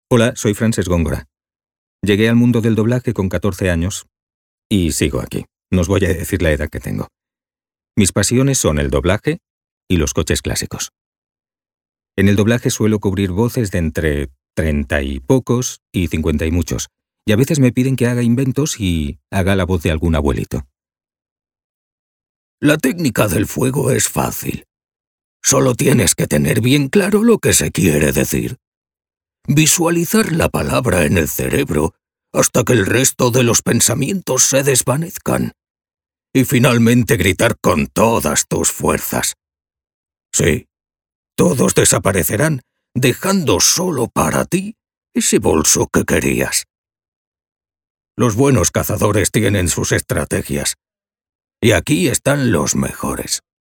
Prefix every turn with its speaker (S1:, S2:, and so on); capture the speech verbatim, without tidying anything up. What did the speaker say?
S1: Hola, soy Francesc Góngora. Llegué al mundo del doblaje con catorce años y sigo aquí. No os voy a decir la edad que tengo. Mis pasiones son el doblaje y los coches clásicos. En el doblaje suelo cubrir voces de entre treinta y pocos y cincuenta y muchos, y a veces me piden que haga inventos y haga la voz de algún abuelito.
S2: La técnica del fuego es fácil. Solo tienes que tener bien claro lo que se quiere decir. Visualizar la palabra en el cerebro hasta que el resto de los pensamientos se desvanezcan. Y finalmente gritar con todas tus fuerzas. Sí, todos desaparecerán, dejando solo para ti ese bolso que querías. Los buenos cazadores tienen sus estrategias. Y aquí están los mejores.